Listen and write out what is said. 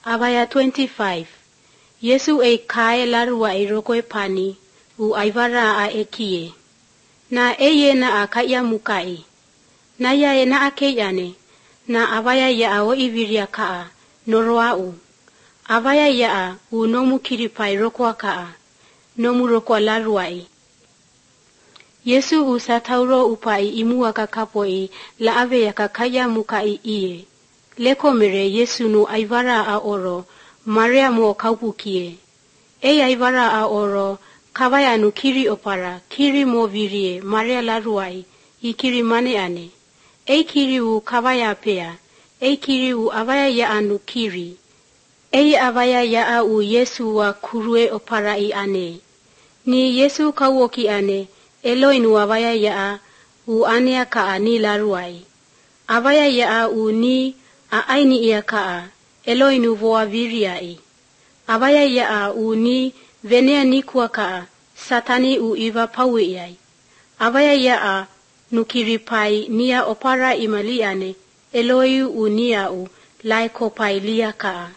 Abaya 25. Yesu e kae larua e rokwe pani u aivara a ekie. Na eye na a kaya mukai. Na ya e na akeyane. Na abaya ya a o iviria kaa noroa u. Abaya ya a u nomu kiripai rokwa kaa. Nomu rokwa laruai. Yesu u satauro upai imua kakapoi la ave ya kakaya mukai iye. Leko mere Yesu nu aivara a oro, Maria mo kaupukie. E aivara a oro, kavaya nu kiri opara, kiri mo virie, Maria laruai, I kiri mane ane. E kiri u kavaya pea, e kiri u avaya ya anu kiri. E avaya ya a u Yesu wa kurue opara I ane. Ni Yesu kawoki ane, Eloi nu avaya ya a, u anea kaa ni laruai. Avaya ya a u ni, a aini ia kaa, Eloi nu voa viriai. Avaya ya a u ni venea ni kua kaa, satani u iva pawe iai. Avaya ya a nu kiripai nia opara imaliane, Eloi u nia u laiko pai lia kaa.